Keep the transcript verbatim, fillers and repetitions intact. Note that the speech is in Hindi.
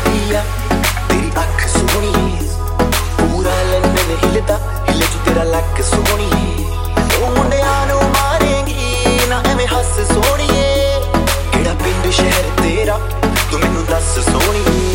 पिया तेरी अख सोहनी पूरा लंदन हिलदा हिले तू तेरा लक सोहनी ओ मुंडियां नू मारेंगी ना एवें हस सोहणीए केड़ा पिंड शहर तेरा तू मैनू दस सोहणीए।